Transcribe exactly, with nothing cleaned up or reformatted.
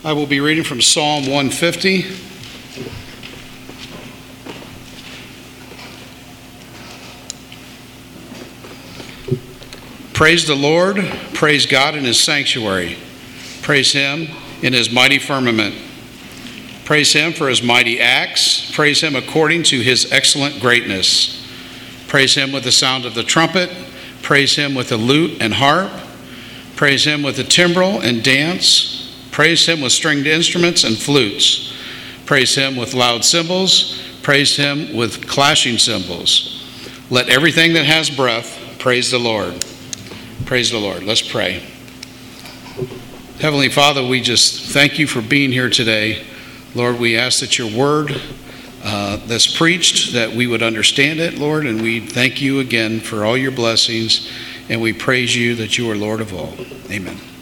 I will be reading from Psalm one fifty. Praise the Lord, praise God in his sanctuary. Praise him in his mighty firmament. Praise him for his mighty acts. Praise him according to his excellent greatness. Praise him with the sound of the trumpet. Praise him with the lute and harp. Praise him with the timbrel and dance. Praise him with stringed instruments and flutes. Praise him with loud cymbals. Praise him with clashing cymbals. Let everything that has breath praise the Lord. Praise the Lord. Let's pray. Heavenly Father, we just thank you for being here today. Lord, we ask that your word uh, that's preached, that we would understand it, Lord, and we thank you again for all your blessings, and we praise you that you are Lord of all. Amen.